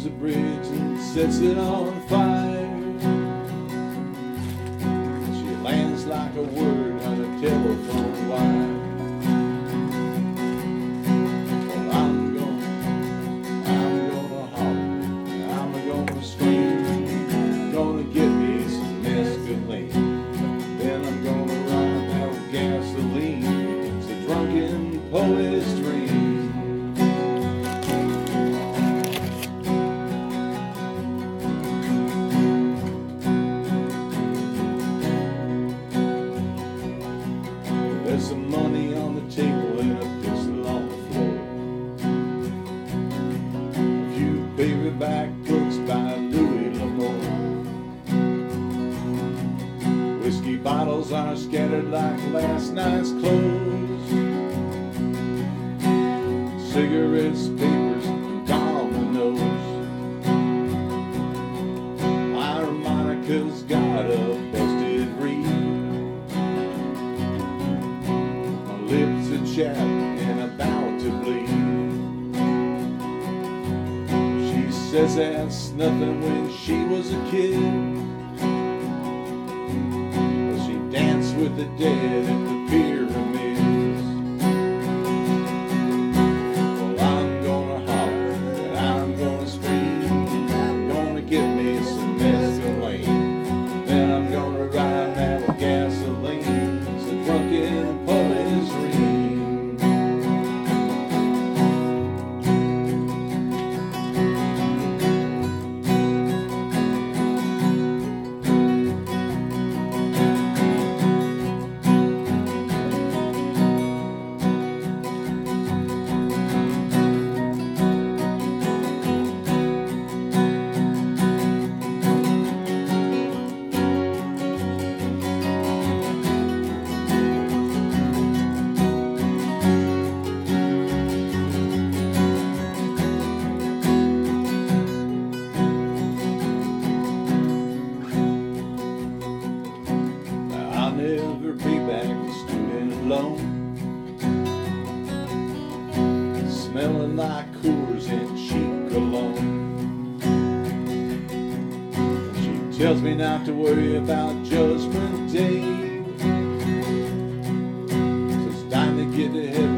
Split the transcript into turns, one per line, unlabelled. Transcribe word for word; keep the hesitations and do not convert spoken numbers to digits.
a bridge and sets it on fire. She lands like a word on a telephone wire. Well, I'm gonna, I'm gonna holler, I'm gonna scream, gonna get me some mescaline. Then I'm gonna run out of gasoline. It's a drunken poet's dream. There's some money on the table and a pistol on the floor. A few paperback books by Louis L'Amour. Whiskey bottles are scattered like last night's clothes. Cigarettes, papers, and dominoes. Harmonica's got a busted reed. Lips are chapped and about to bleed. She says that's nothing when she was a kid. Well, she danced with the dead at the pyramids. Well, I'm gonna holler and I'm gonna scream. I'm gonna get me some mescaline. Then I'm gonna ride out with gasoline. It's a drunken poet's dream. I'll never be back to student loan, smelling like Coors and cheap cologne. She tells me not to worry about Judgment Day, so it's time to get to heaven.